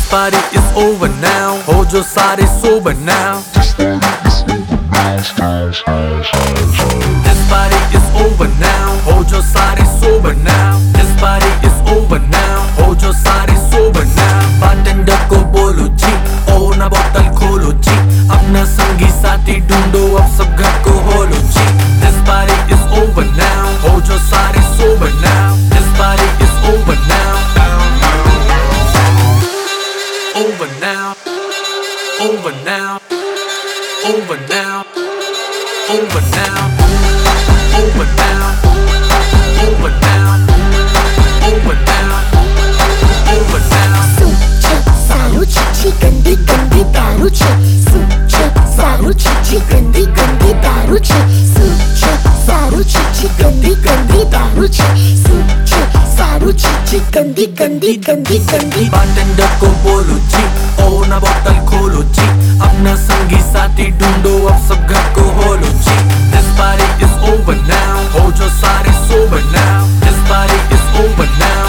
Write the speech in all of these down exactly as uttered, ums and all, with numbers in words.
party is over now, हो जो सारे sober now. This party is over now, हो जो सारे sober now. This party is over now, हो जो सारे sober now. Bartender को बोलो जी, ओ ना बोतल खोलो जी, अपना संगी साथी ढूंढो अब सब घर को होलो जी. This party is over now, हो जो सारे sober now. This party is over now. Over now, over now, over now, over now, over now, over now, over now, over now. Suche saru chichi gandi gandi daru che. Suche saru chichi gandi gandi daru che. Suche saru chichi gandi gandi daru che. Suche saru chichi gandi gandi gandi gandi. Bartender को बोलो जी, ओ ना बोतल खोलो जी, अपना संगी साथी ढूंढो अब सब घर को होलो जी. This party is over now, हो जो सारे sober now. This party is over now.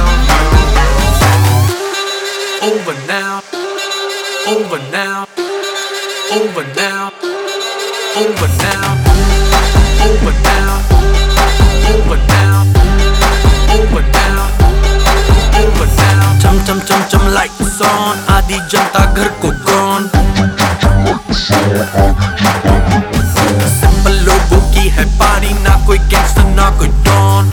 Over now, over now, over now, over now, over now, over now, over now, over now. Chum chum chum chum lights on, आधी जनता घर को gone. Simple लोगों की है पारी, ना कोई gangster ना कोई don.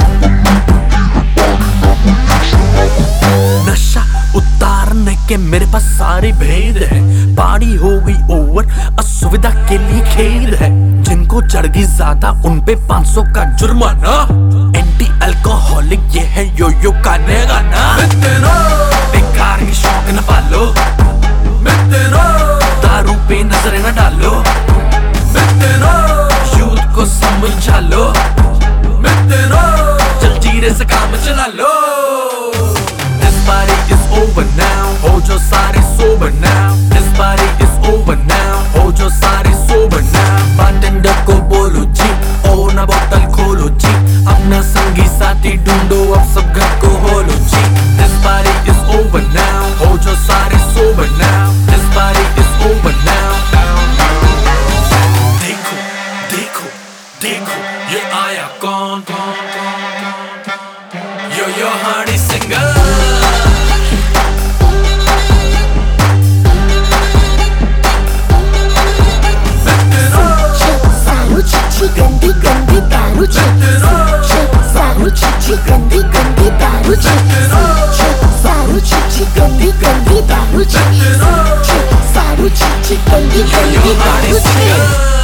नशा उतारने के मेरे पास सारे भेद है. पार्टी हो गई ओवर, असुविधा के लिए खेद है. जिनको चढ़ गई ज्यादा उन पे पाँच सौ का जुर्माना. एंटी अल्कोहलिक ये है यो यो खाने का ना. बेकार की शौक न पालो, दारू पे नजर न डालो, यूथ को समझा लो, जलजीरे से काम चला लो. This party is over now, हो जो सारे sober now. This party is over now, हो जो सारे sober now. Bartender को बोलो जी, ओ ना बोतल खोलो जी, अपना संगी साथी ढूंढो अब सब घर को होलो जी. This party is over now, हो जो सारे sober now. This party is over now. देखो देखो देखो ये आया कौन कौन कौन. Yo yo honey singer. गंदी गंदी दारू che. Suche saru chichi gandi gandi daru che. Suche saru chichi gandi gandi daru che. Suche saru chichi gandi gandi daru che.